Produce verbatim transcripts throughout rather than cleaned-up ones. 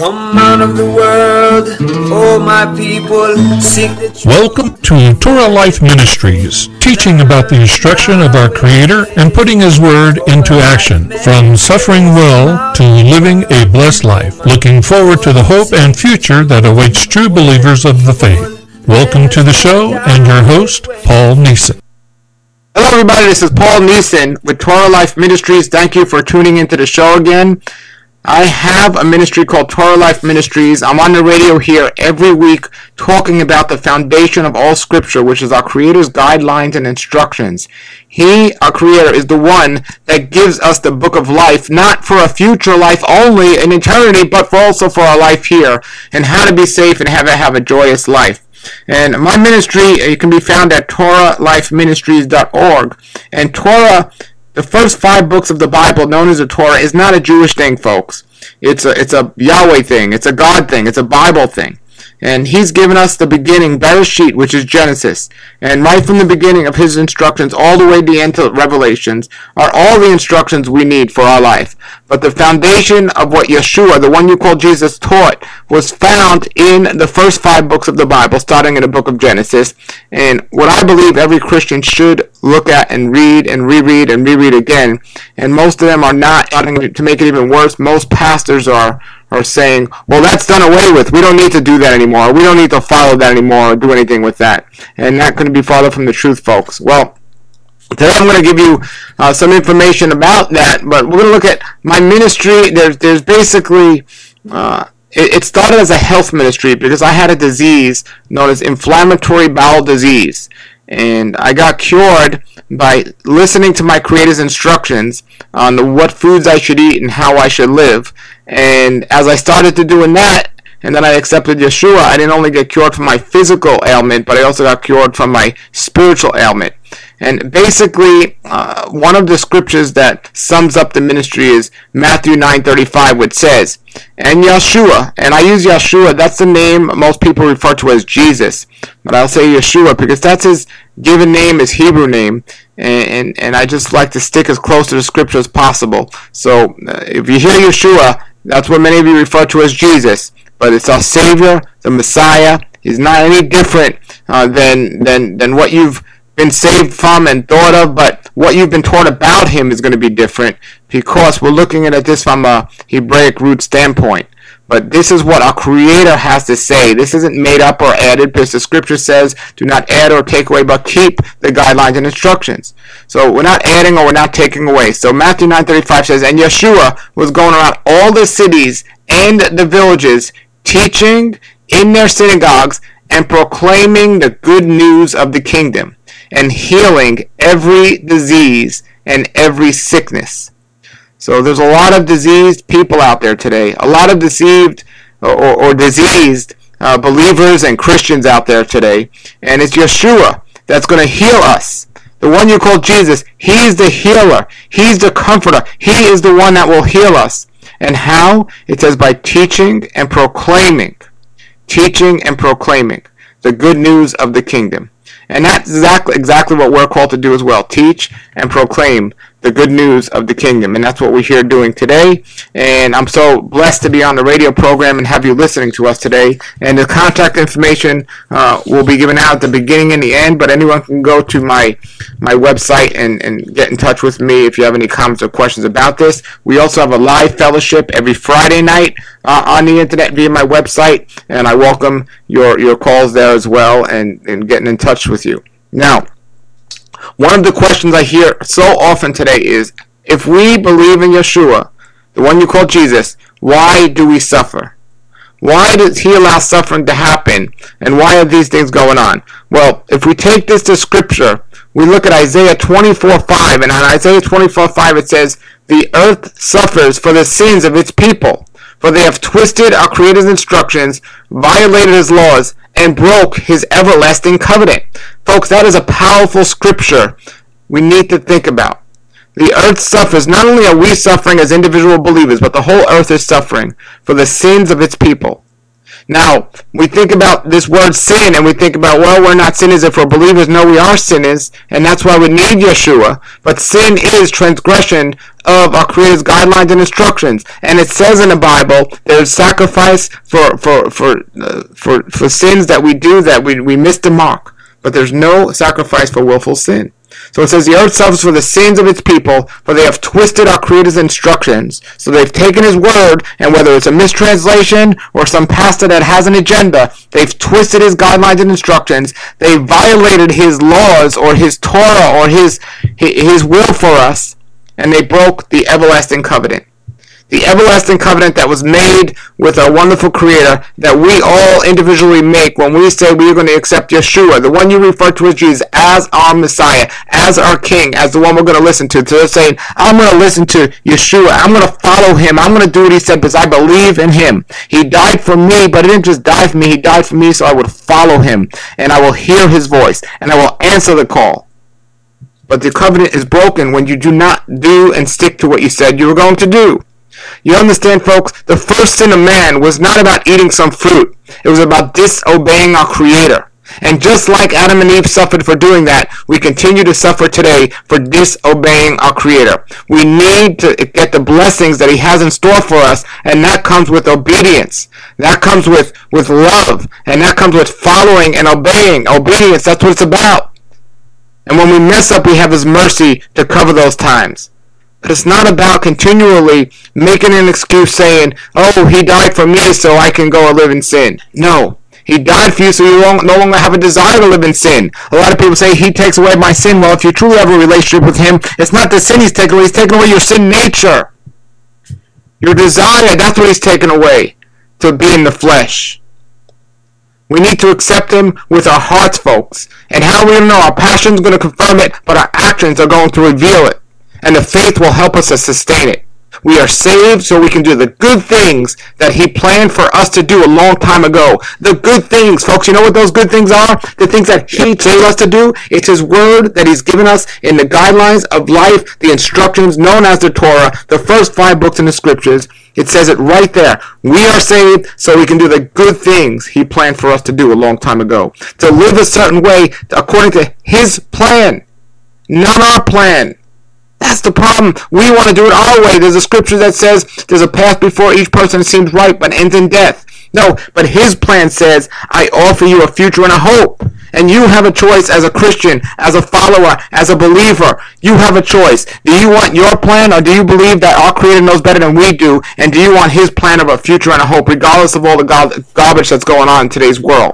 Come out of the world, oh my people, seek the truth. Welcome to Torah Life Ministries, teaching about the instruction of our Creator and putting His Word into action, from suffering well to living a blessed life, looking forward to the hope and future that awaits true believers of the faith. Welcome to the show, and your host, Paul Neeson. Hello everybody, this is Paul Neeson with Torah Life Ministries. Thank you for tuning into the show again. I have a ministry called Torah Life Ministries. I'm on the radio here every week talking about the foundation of all Scripture, which is our Creator's guidelines and instructions. He, our Creator, is the one that gives us the book of life, not for a future life only in eternity, but for also for our life here, and how to be safe and have a, have a joyous life. And my ministry, it can be found at torah life ministries dot org. And Torah, the first five books of the Bible, known as the Torah, is not a Jewish thing, folks. It's a, it's a Yahweh thing. It's a God thing. It's a Bible thing. And He's given us the beginning, Bereshit, which is Genesis. And right from the beginning of His instructions all the way to the end of Revelations are all the instructions we need for our life. But the foundation of what Yeshua, the one you call Jesus, taught was found in the first five books of the Bible, starting in the book of Genesis. And what I believe every Christian should look at and read and reread and reread again. And most of them are not. To make it even worse, most pastors are are saying, well, that's done away with. We don't need to do that anymore. We don't need to follow that anymore or do anything with that. And that couldn't be farther from the truth, folks. Well, today I'm going to give you uh, some information about that, but we're going to look at my ministry. There's, there's basically, uh, it, it started as a health ministry because I had a disease known as inflammatory bowel disease. And I got cured by listening to my Creator's instructions on what foods I should eat and how I should live. And as I started to doing that, and then I accepted Yeshua, I didn't only get cured from my physical ailment, but I also got cured from my spiritual ailment. And basically, uh, one of the scriptures that sums up the ministry is Matthew nine thirty-five, which says, and Yeshua, and I use Yeshua, that's the name most people refer to as Jesus, but I'll say Yeshua because that's His given name, His Hebrew name, and, and, and I just like to stick as close to the scripture as possible. So uh, if you hear Yeshua, that's what many of you refer to as Jesus, but it's our Savior, the Messiah. He's not any different uh, than, than, than what you've been saved from and thought of, but what you've been taught about Him is going to be different because we're looking at this from a Hebraic root standpoint. But this is what our Creator has to say. This isn't made up or added because the Scripture says, do not add or take away, but keep the guidelines and instructions. So we're not adding or we're not taking away. So Matthew nine thirty-five says, and Yeshua was going around all the cities and the villages, teaching in their synagogues and proclaiming the good news of the kingdom, and healing every disease and every sickness. So there's a lot of diseased people out there today, a lot of deceived or, or, or diseased uh, believers and Christians out there today, and it's Yeshua that's going to heal us. The one you call Jesus, He's the healer, He's the comforter, He is the one that will heal us. And how? It says by teaching and proclaiming, teaching and proclaiming the good news of the kingdom. And that's exactly exactly what we're called to do as well. Teach and proclaim the good news of the kingdom. And that's what we're here doing today. And I'm so blessed to be on the radio program and have you listening to us today. And the contact information uh, will be given out at the beginning and the end, but anyone can go to my my website and, and get in touch with me if you have any comments or questions about this. We also have a live fellowship every Friday night uh, on the internet via my website, and I welcome your, your calls there as well and, and getting in touch with you. Now, one of the questions I hear so often today is, if we believe in Yeshua, the one you call Jesus, why do we suffer? Why does He allow suffering to happen? And why are these things going on? Well, if we take this to Scripture, we look at Isaiah twenty-four five, and on Isaiah twenty-four five it says, the earth suffers for the sins of its people, for they have twisted our Creator's instructions, violated His laws, and broke His everlasting covenant. Folks, that is a powerful scripture we need to think about. The earth suffers. Not only are we suffering as individual believers, but the whole earth is suffering for the sins of its people. Now, we think about this word sin, and we think about, well, we're not sinners if we're believers. No, we are sinners, and that's why we need Yeshua. But sin is transgression of our Creator's guidelines and instructions. And it says in the Bible, there's sacrifice for for for uh, for, for sins that we do, that we, we miss the mark. But there's no sacrifice for willful sin. So it says, the earth suffers for the sins of its people, for they have twisted our Creator's instructions. So they've taken His word, and whether it's a mistranslation or some pastor that has an agenda, they've twisted His guidelines and instructions. They violated His laws or His Torah or His, His will for us, and they broke the everlasting covenant. The everlasting covenant that was made with our wonderful Creator, that we all individually make when we say we are going to accept Yeshua, the one you refer to as Jesus, as our Messiah, as our King, as the one we're going to listen to. So they're saying, I'm going to listen to Yeshua. I'm going to follow Him. I'm going to do what He said because I believe in Him. He died for me, but He didn't just die for me. He died for me so I would follow Him, and I will hear His voice, and I will answer the call. But the covenant is broken when you do not do and stick to what you said you were going to do. You understand, folks, the first sin of man was not about eating some fruit. It was about disobeying our Creator. And just like Adam and Eve suffered for doing that, we continue to suffer today for disobeying our Creator. We need to get the blessings that He has in store for us, and that comes with obedience. That comes with, with love, and that comes with following and obeying. Obedience, that's what it's about. And when we mess up, we have His mercy to cover those times. But it's not about continually making an excuse saying, oh, He died for me so I can go and live in sin. No. He died for you so you no longer have a desire to live in sin. A lot of people say He takes away my sin. Well, if you truly have a relationship with Him, it's not the sin He's taking away. He's taking away your sin nature. Your desire, that's what He's taken away, to be in the flesh. We need to accept Him with our hearts, folks. And how we know? Our passion's going to confirm it, but our actions are going to reveal it. And the faith will help us to sustain it. We are saved so we can do the good things that He planned for us to do a long time ago. The good things, folks, you know what those good things are? The things that He told us to do? It's His word that He's given us in the guidelines of life, the instructions known as the Torah, the first five books in the Scriptures. It says it right there. We are saved so we can do the good things He planned for us to do a long time ago. To live a certain way according to His plan, not our plan. That's the problem. We want to do it our way. There's a scripture that says there's a path before each person that seems right but ends in death. No, but His plan says, I offer you a future and a hope. And you have a choice as a Christian, as a follower, as a believer. You have a choice. Do you want your plan, or do you believe that our Creator knows better than we do? And do you want His plan of a future and a hope, regardless of all the gar- garbage that's going on in today's world?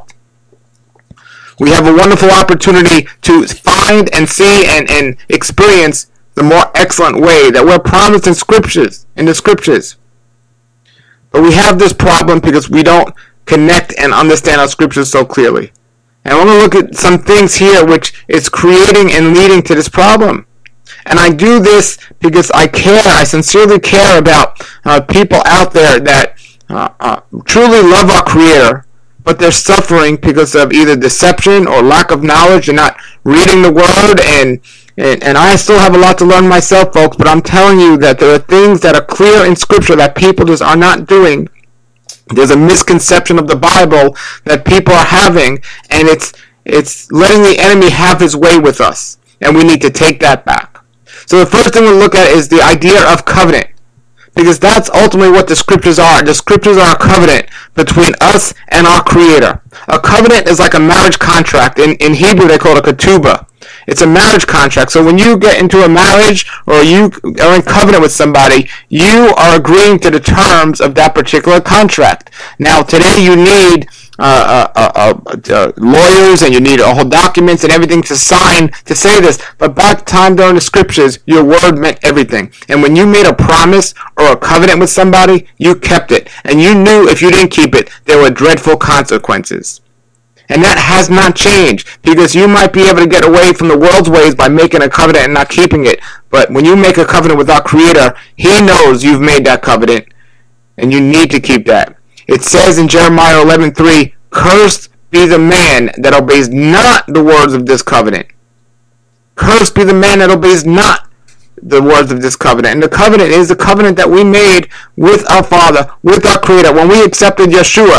We have a wonderful opportunity to find and see and, and experience the more excellent way that we're promised in scriptures, in the scriptures. But we have this problem because we don't connect and understand our scriptures so clearly. And I want to look at some things here which is creating and leading to this problem. And I do this because I care, I sincerely care about uh, people out there that uh, uh, truly love our Creator, but they're suffering because of either deception or lack of knowledge and not reading the Word. And And, and I still have a lot to learn myself, folks, but I'm telling you that there are things that are clear in Scripture that people just are not doing. There's a misconception of the Bible that people are having, and it's it's letting the enemy have his way with us, and we need to take that back. So the first thing we'll look at is the idea of covenant, because that's ultimately what the Scriptures are. The Scriptures are a covenant between us and our Creator. A covenant is like a marriage contract. In, in Hebrew, they call it a ketubah. It's a marriage contract. So when you get into a marriage or you are in covenant with somebody, you are agreeing to the terms of that particular contract. Now, today you need uh, uh, uh, uh, lawyers and you need all documents and everything to sign to say this. But back time during the Scriptures, your word meant everything. And when you made a promise or a covenant with somebody, you kept it. And you knew if you didn't keep it, there were dreadful consequences. And that has not changed, because you might be able to get away from the world's ways by making a covenant and not keeping it. But when you make a covenant with our Creator, He knows you've made that covenant, and you need to keep that. It says in Jeremiah eleven three, "Cursed be the man that obeys not the words of this covenant." Cursed be the man that obeys not the words of this covenant. And the covenant is the covenant that we made with our Father, with our Creator. When we accepted Yeshua,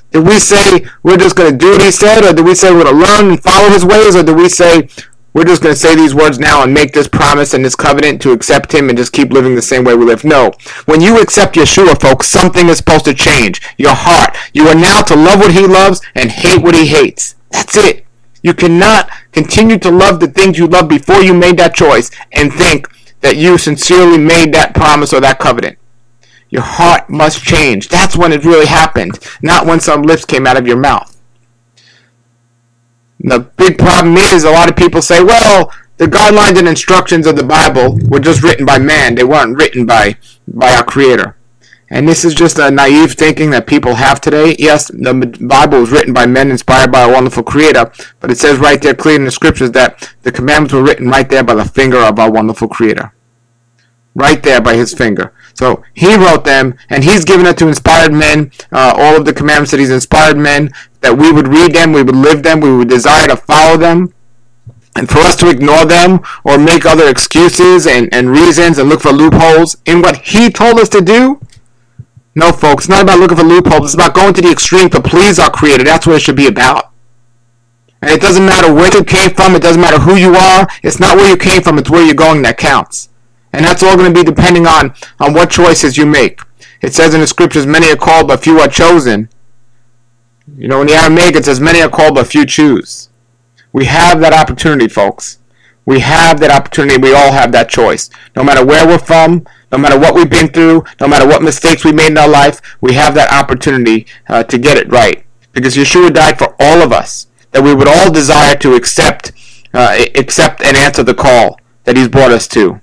Did we say we're just going to do what he said, or did we say we're going to learn and follow his ways, or did we say we're just going to say these words now and make this promise and this covenant to accept him and just keep living the same way we live? No. When you accept Yeshua, folks, something is supposed to change. Your heart. You are now to love what he loves and hate what he hates. That's it. You cannot continue to love the things you loved before you made that choice and think that you sincerely made that promise or that covenant. Your heart must change. That's when it really happened, not when some lips came out of your mouth. The big problem is a lot of people say, well, the guidelines and instructions of the Bible were just written by man. They weren't written by, by our Creator. And this is just a naive thinking that people have today. Yes, the Bible was written by men inspired by a wonderful Creator, but it says right there clearly in the Scriptures that the commandments were written right there by the finger of our wonderful Creator. Right there by his finger. So he wrote them, and he's given it to inspired men, uh, all of the commandments that he's inspired men, that we would read them, we would live them, we would desire to follow them. And for us to ignore them or make other excuses and, and reasons and look for loopholes in what he told us to do, no, folks, it's not about looking for loopholes. It's about going to the extreme to please our Creator. That's what it should be about. And it doesn't matter where you came from. It doesn't matter who you are. It's not where you came from. It's where you're going that counts. And that's all going to be depending on, on what choices you make. It says in the Scriptures, many are called, but few are chosen. You know, in the Aramaic, it says, many are called, but few choose. We have that opportunity, folks. We have that opportunity. We all have that choice. No matter where we're from, no matter what we've been through, no matter what mistakes we made in our life, we have that opportunity uh, to get it right. Because Yeshua died for all of us, that we would all desire to accept, uh, accept and answer the call that he's brought us to.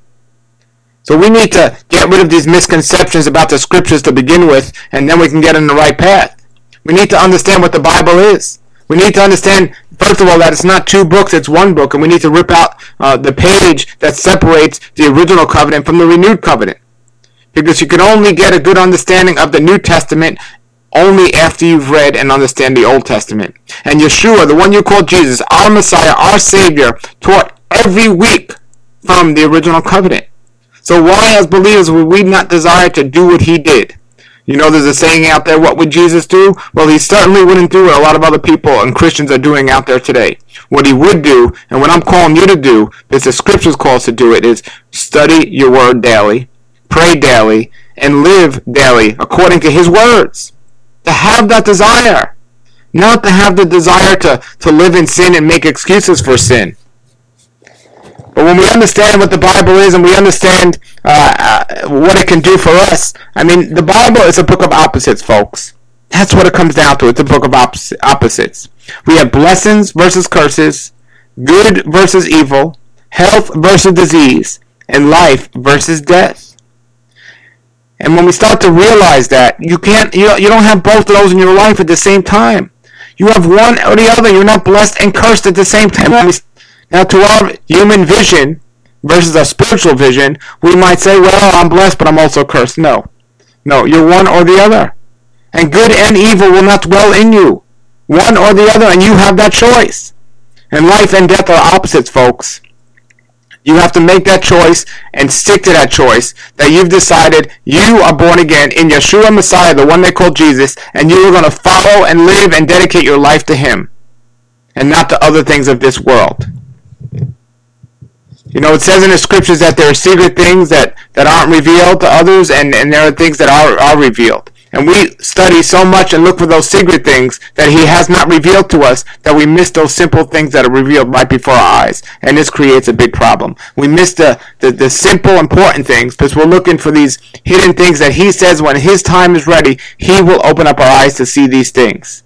So we need to get rid of these misconceptions about the Scriptures to begin with, and then we can get on the right path. We need to understand what the Bible is. We need to understand, first of all, that it's not two books, it's one book, and we need to rip out uh, the page that separates the original covenant from the renewed covenant. Because you can only get a good understanding of the New Testament only after you've read and understand the Old Testament. And Yeshua, the one you call Jesus, our Messiah, our Savior, taught every week from the original covenant. So why, as believers, would we not desire to do what he did? You know, there's a saying out there, what would Jesus do? Well, he certainly wouldn't do what a lot of other people and Christians are doing out there today. What he would do, and what I'm calling you to do, because the Scriptures call us to do it, is study your word daily, pray daily, and live daily according to his words. To have that desire. Not to have the desire to, to live in sin and make excuses for sin. But when we understand what the Bible is and we understand uh, uh, what it can do for us, I mean, the Bible is a book of opposites, folks. That's what it comes down to. It's a book of oppos- opposites. We have blessings versus curses, good versus evil, health versus disease, and life versus death. And when we start to realize that, you can't, you, you don't have both of those in your life at the same time. You have one or the other. You're not blessed and cursed at the same time. Now, to our human vision versus our spiritual vision, we might say, well, I'm blessed, but I'm also cursed. No. No, you're one or the other. And good and evil will not dwell in you. One or the other, and you have that choice. And life and death are opposites, folks. You have to make that choice and stick to that choice, that you've decided you are born again in Yeshua Messiah, the one they call Jesus, and you are going to follow and live and dedicate your life to him, and not to other things of this world. You know, it says in the Scriptures that there are secret things that, that aren't revealed to others, and, and there are things that are, are revealed. And we study so much and look for those secret things that he has not revealed to us that we miss those simple things that are revealed right before our eyes. And this creates a big problem. We miss the, the, the simple, important things because we're looking for these hidden things that he says when his time is ready, he will open up our eyes to see these things.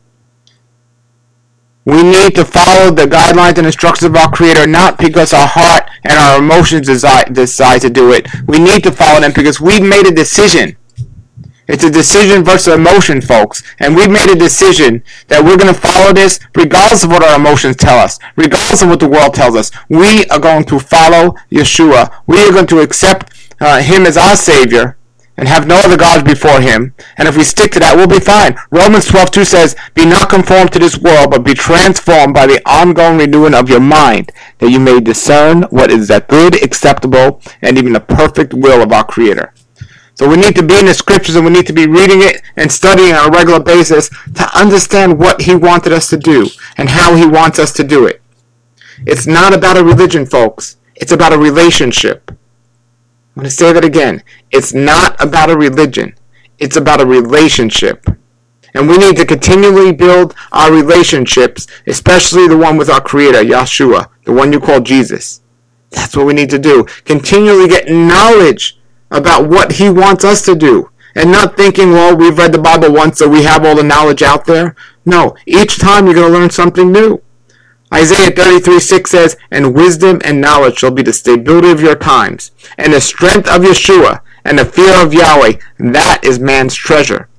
We need to follow the guidelines and instructions of our Creator, not because our heart and our emotions decide, decide to do it. We need to follow them because we've made a decision. It's a decision versus emotion, folks. And we've made a decision that we're going to follow this regardless of what our emotions tell us, regardless of what the world tells us. We are going to follow Yeshua. We are going to accept uh, him as our Savior and have no other gods before him. And if we stick to that, we'll be fine. Romans twelve two says, be not conformed to this world, but be transformed by the ongoing renewing of your mind, that you may discern what is that good, acceptable, and even the perfect will of our Creator. So we need to be in the scriptures, and we need to be reading it and studying on a regular basis to understand what he wanted us to do and how he wants us to do it. It's not about a religion, folks. It's about a relationship. I'm going to say that again. It's not about a religion. It's about a relationship. And we need to continually build our relationships, especially the one with our Creator, Yeshua, the one you call Jesus. That's what we need to do. Continually get knowledge about what he wants us to do. And not thinking, well, we've read the Bible once, so we have all the knowledge out there. No, each time you're going to learn something new. Isaiah thirty-three six says, and wisdom and knowledge shall be the stability of your times, and the strength of Yeshua, and the fear of Yahweh. That is man's treasure.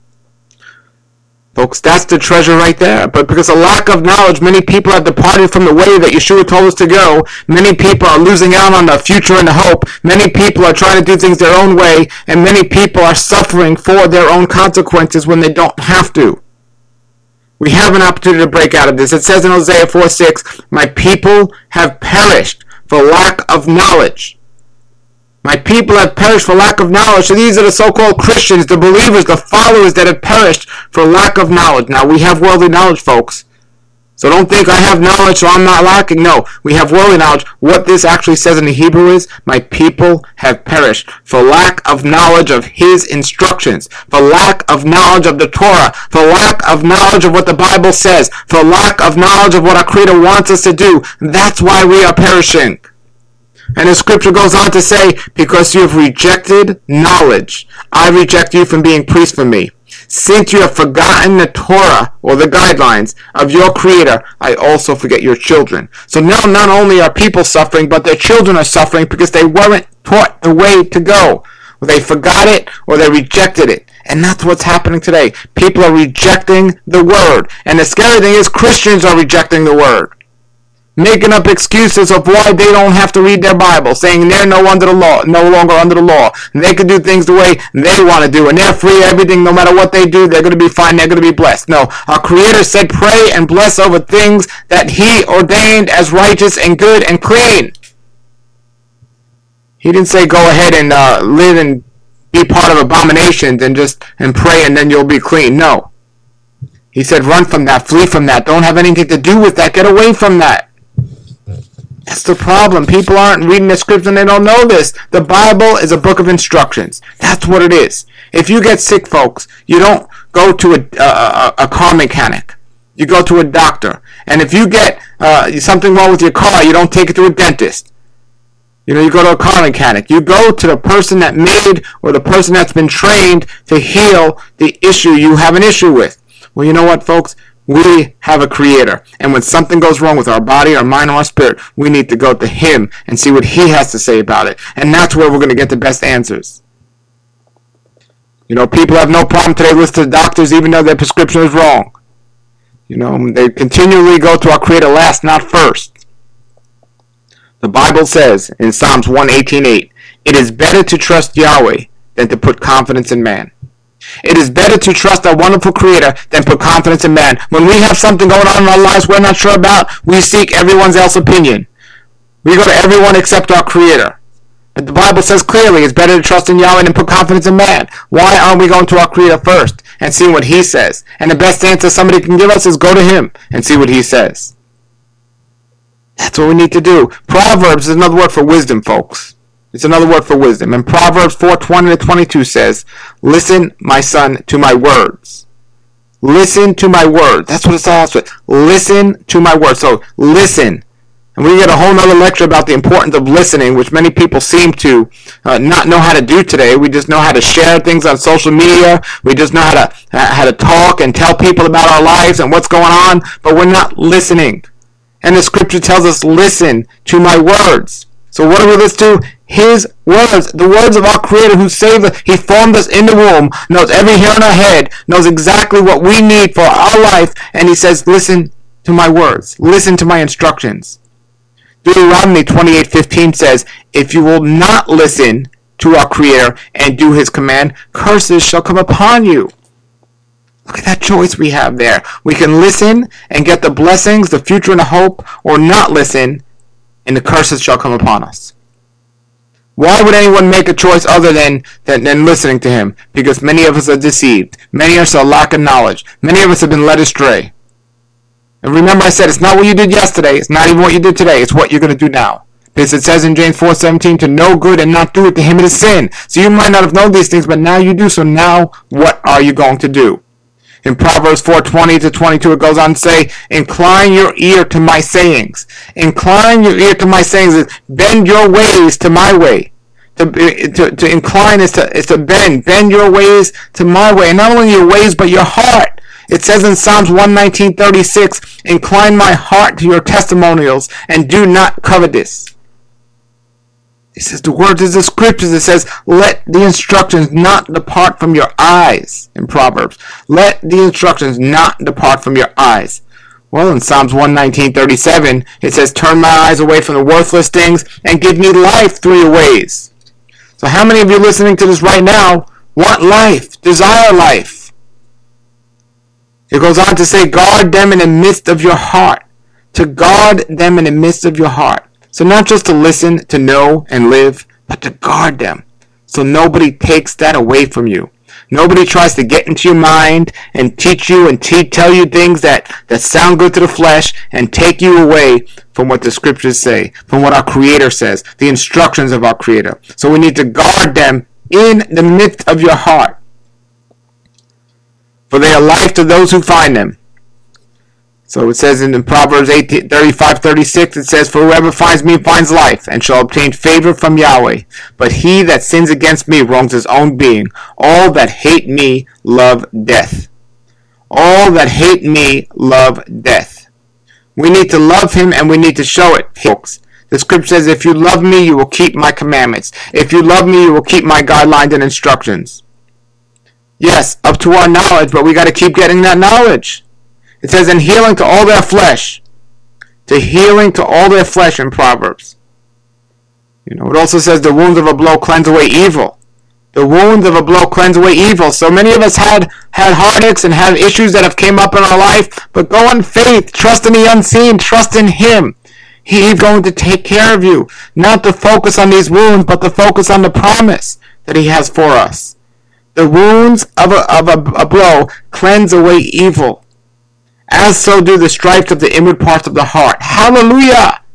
Folks, that's the treasure right there. But because of lack of knowledge, many people have departed from the way that Yeshua told us to go. Many people are losing out on the future and the hope. Many people are trying to do things their own way. And many people are suffering for their own consequences when they don't have to. We have an opportunity to break out of this. It says in Hosea four six, my people have perished for lack of knowledge. My people have perished for lack of knowledge. So these are the so-called Christians, the believers, the followers that have perished for lack of knowledge. Now, we have worldly knowledge, folks. So don't think I have knowledge, so I'm not lacking. No, we have worldly knowledge. What this actually says in the Hebrew is, my people have perished for lack of knowledge of his instructions, for lack of knowledge of the Torah, for lack of knowledge of what the Bible says, for lack of knowledge of what our Creator wants us to do. That's why we are perishing. And the scripture goes on to say, because you have rejected knowledge, I reject you from being priest for me. Since you have forgotten the Torah, or the guidelines, of your Creator, I also forget your children. So now not only are people suffering, but their children are suffering because they weren't taught the way to go. Or they forgot it, or they rejected it. And that's what's happening today. People are rejecting the Word. And the scary thing is, Christians are rejecting the Word. Making up excuses of why they don't have to read their Bible, saying they're no under the law, no longer under the law. And they can do things the way they want to do, and they're free. Everything, no matter what they do, they're going to be fine. They're going to be blessed. No, our Creator said, pray and bless over things that He ordained as righteous and good and clean. He didn't say go ahead and uh, live and be part of abominations and just and pray and then you'll be clean. No, He said run from that, flee from that. Don't have anything to do with that. Get away from that. That's the problem. People aren't reading the scripture and they don't know this. The Bible is a book of instructions. That's what it is. If you get sick, folks, you don't go to a, a, a car mechanic. You go to a doctor. And if you get uh, something wrong with your car, you don't take it to a dentist. You know, you go to a car mechanic. You go to the person that made or the person that's been trained to heal the issue you have an issue with. Well, you know what, folks? We have a Creator, and when something goes wrong with our body, our mind, or our spirit, we need to go to Him and see what He has to say about it, and that's where we're going to get the best answers. You know, people have no problem today listening to doctors even though their prescription is wrong. You know, they continually go to our Creator last, not first. The Bible says in Psalms one eighteen eight, it is better to trust Yahweh than to put confidence in man. It is better to trust our wonderful Creator than put confidence in man. When we have something going on in our lives we're not sure about, we seek everyone else's opinion. We go to everyone except our Creator. But the Bible says clearly it's better to trust in Yahweh than put confidence in man. Why aren't we going to our Creator first and seeing what He says? And the best answer somebody can give us is go to Him and see what He says. That's what we need to do. Proverbs is another word for wisdom, folks. It's another word for wisdom. And Proverbs four twenty to twenty-two says, listen, my son, to my words. Listen to my words. That's what it starts with. Listen to my words. So listen. And we get a whole other lecture about the importance of listening, which many people seem to uh, not know how to do today. We just know how to share things on social media. We just know how to uh, how to talk and tell people about our lives and what's going on, but we're not listening. And the scripture tells us, listen to my words. So what do we listen to? His words, the words of our Creator who saved us. He formed us in the womb, knows every hair on our head, knows exactly what we need for our life, and He says, listen to my words. Listen to my instructions. Deuteronomy twenty-eight fifteen says, if you will not listen to our Creator and do His command, curses shall come upon you. Look at that choice we have there. We can listen and get the blessings, the future, and the hope, or not listen, and the curses shall come upon us. Why would anyone make a choice other than, than, than listening to him? Because many of us are deceived. Many of us are lack of knowledge. Many of us have been led astray. And remember I said, it's not what you did yesterday. It's not even what you did today. It's what you're going to do now. Because it says in James four seventeen, to know good and not do it, to him it is sin. So you might not have known these things, but now you do. So now what are you going to do? In Proverbs four twenty to twenty-two, it goes on to say, incline your ear to my sayings. Incline your ear to my sayings is bend your ways to my way. To, to, to incline is to, is to bend. Bend your ways to my way. And not only your ways, but your heart. It says in Psalms one nineteen thirty-six, incline my heart to your testimonials and do not covetous. It says the words of the scriptures. It says, let the instructions not depart from your eyes in Proverbs. Let the instructions not depart from your eyes. Well, in Psalms one nineteen thirty-seven, it says, turn my eyes away from the worthless things and give me life through your ways. So how many of you listening to this right now want life, desire life? It goes on to say, guard them in the midst of your heart. To guard them in the midst of your heart. So not just to listen, to know, and live, but to guard them. So nobody takes that away from you. Nobody tries to get into your mind and teach you and te- tell you things that, that sound good to the flesh and take you away from what the scriptures say, from what our Creator says, the instructions of our Creator. So we need to guard them in the midst of your heart. For they are life to those who find them. So it says in Proverbs thirty-five thirty-six, it says, for whoever finds me finds life, and shall obtain favor from Yahweh. But he that sins against me wrongs his own being. All that hate me love death. All that hate me love death. We need to love him, and we need to show it, folks. The scripture says, if you love me, you will keep my commandments. If you love me, you will keep my guidelines and instructions. Yes, up to our knowledge, but we got to keep getting that knowledge. It says, in healing to all their flesh. To healing to all their flesh in Proverbs. You know, it also says, the wounds of a blow cleanse away evil. The wounds of a blow cleanse away evil. So many of us had, had heartaches and had issues that have came up in our life, but go in faith, trust in the unseen, trust in him. He's going to take care of you. Not to focus on these wounds, but to focus on the promise that he has for us. The wounds of a, of a, a blow cleanse away evil. As so do the stripes of the inward parts of the heart. Hallelujah!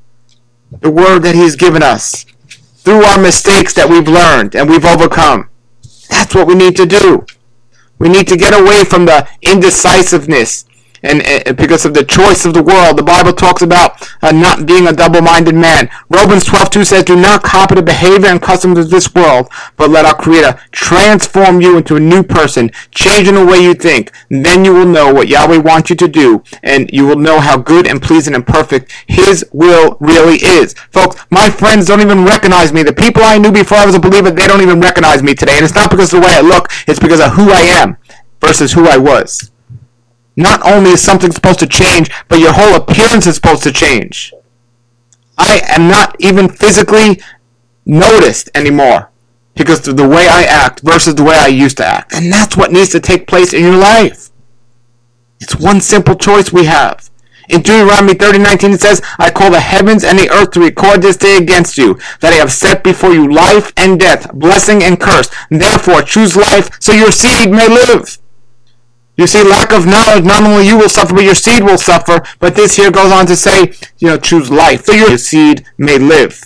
The word that he's given us. Through our mistakes that we've learned and we've overcome. That's what we need to do. We need to get away from the indecisiveness. And, and because of the choice of the world, the Bible talks about uh, not being a double-minded man. Romans twelve two says, do not copy the behavior and customs of this world, but let our Creator transform you into a new person, changing the way you think. And then you will know what Yahweh wants you to do, and you will know how good and pleasing and perfect his will really is. Folks, my friends don't even recognize me. The people I knew before I was a believer, they don't even recognize me today. And it's not because of the way I look, it's because of who I am versus who I was. Not only is something supposed to change, but your whole appearance is supposed to change. I am not even physically noticed anymore because of the way I act versus the way I used to act. And that's what needs to take place in your life. It's one simple choice we have. In Deuteronomy thirty nineteen it says, I call the heavens and the earth to record this day against you, that I have set before you life and death, blessing and curse. Therefore choose life so your seed may live. You see, lack of knowledge, not only you will suffer, but your seed will suffer. But this here goes on to say, you know, choose life, so your seed may live.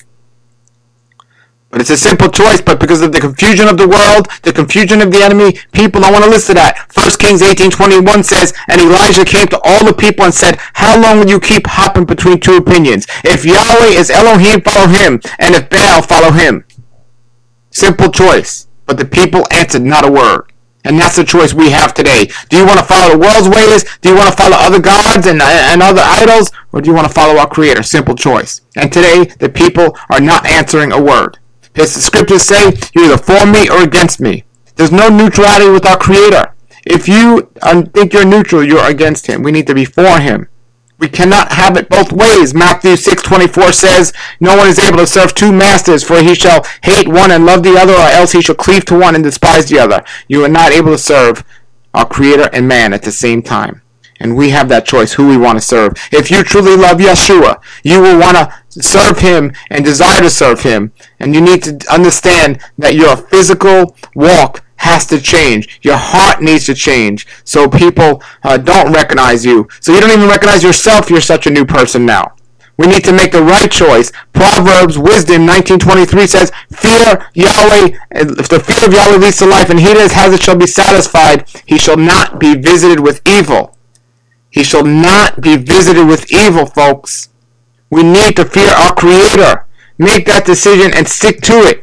But it's a simple choice, but because of the confusion of the world, the confusion of the enemy, people don't want to listen to that. First Kings eighteen twenty-one says, and Elijah came to all the people and said, how long will you keep hopping between two opinions? If Yahweh is Elohim, follow him, and if Baal, follow him. Simple choice. But the people answered not a word. And that's the choice we have today. Do you want to follow the world's ways? Do you want to follow other gods and, and other idols? Or do you want to follow our Creator? Simple choice. And today, the people are not answering a word. As the scriptures say, you're either for me or against me. There's no neutrality with our Creator. If you think you're neutral, you're against him. We need to be for him. We cannot have it both ways. Matthew six twenty-four says, no one is able to serve two masters, for he shall hate one and love the other, or else he shall cleave to one and despise the other. You are not able to serve our Creator and man at the same time. And we have that choice, who we want to serve. If you truly love Yeshua, you will want to serve him and desire to serve him. And you need to understand that your physical walk has to change. Your heart needs to change so people uh, don't recognize you. So you don't even recognize yourself. You're such a new person now. We need to make the right choice. Proverbs Wisdom nineteen twenty-three says, fear Yahweh, if the fear of Yahweh leads to life, and he that has it shall be satisfied. He shall not be visited with evil. He shall not be visited with evil, folks. We need to fear our Creator. Make that decision and stick to it.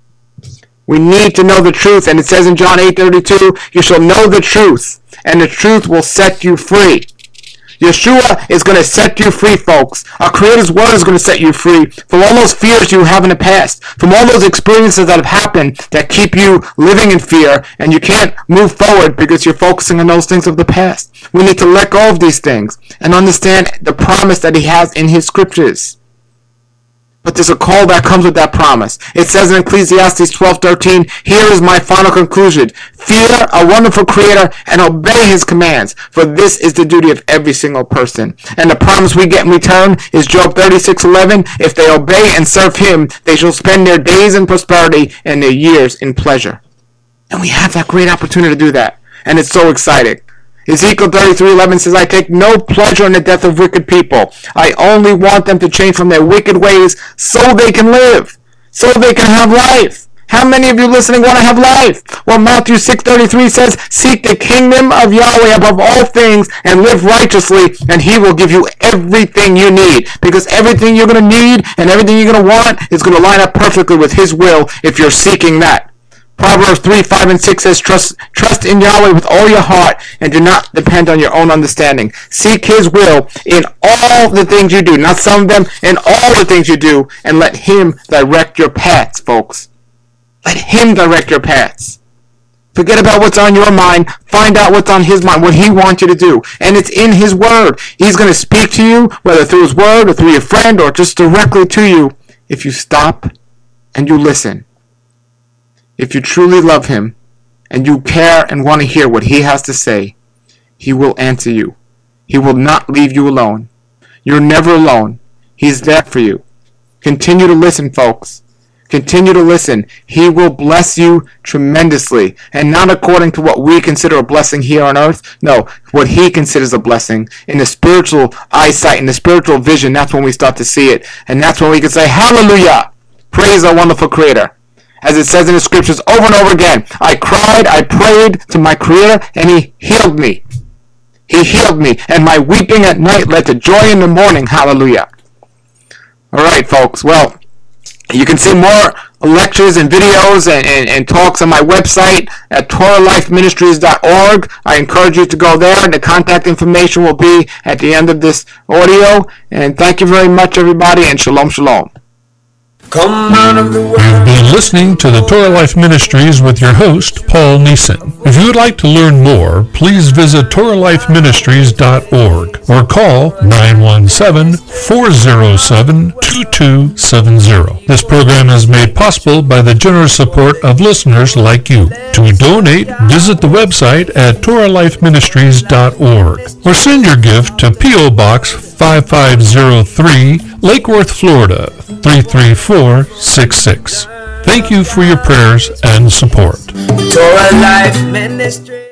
We need to know the truth, and it says in John eight thirty-two, you shall know the truth, and the truth will set you free. Yeshua is going to set you free, folks. Our Creator's Word is going to set you free from all those fears you have in the past, from all those experiences that have happened that keep you living in fear, and you can't move forward because you're focusing on those things of the past. We need to let go of these things and understand the promise that He has in His Scriptures. But there's a call that comes with that promise. It says in Ecclesiastes twelve thirteen, here is my final conclusion. Fear a wonderful Creator and obey His commands, for this is the duty of every single person. And the promise we get in return is Job thirty-six eleven, if they obey and serve Him, they shall spend their days in prosperity and their years in pleasure. And we have that great opportunity to do that. And it's so exciting. Ezekiel thirty-three eleven says, I take no pleasure in the death of wicked people. I only want them to change from their wicked ways so they can live, so they can have life. How many of you listening want to have life? Well, Matthew six thirty-three says, seek the kingdom of Yahweh above all things and live righteously, and He will give you everything you need. Because everything you're going to need and everything you're going to want is going to line up perfectly with His will if you're seeking that. Proverbs three, five, and six says, trust, trust in Yahweh with all your heart and do not depend on your own understanding. Seek His will in all the things you do, not some of them, in all the things you do, and let Him direct your paths, folks. Let Him direct your paths. Forget about what's on your mind. Find out what's on His mind, what He wants you to do. And it's in His Word. He's going to speak to you, whether through His Word or through your friend or just directly to you, if you stop and you listen. If you truly love Him and you care and want to hear what He has to say, He will answer you. He will not leave you alone. You're never alone. He's there for you. Continue to listen, folks. Continue to listen. He will bless you tremendously. And not according to what we consider a blessing here on earth. No, what He considers a blessing. In the spiritual eyesight, in the spiritual vision, that's when we start to see it. And that's when we can say, hallelujah! Praise our wonderful Creator. As it says in the Scriptures over and over again, I cried, I prayed to my Creator, and He healed me. He healed me, and my weeping at night led to joy in the morning. Hallelujah. All right, folks. Well, you can see more lectures and videos and, and, and talks on my website at Torah Life Ministries dot org. I encourage you to go there, and the contact information will be at the end of this audio. And thank you very much, everybody, and shalom, shalom. Come out of the world. You've been listening to the Torah Life Ministries with your host, Paul Neeson. If you would like to learn more, please visit Torah Life Ministries dot org or call nine one seven, four zero seven, two two seven zero. This program is made possible by the generous support of listeners like you. To donate, visit the website at Torah Life Ministries dot org or send your gift to P O Box five five zero three, Lake Worth, Florida, three three four six six. Thank you for your prayers and support. Torah Life Ministry.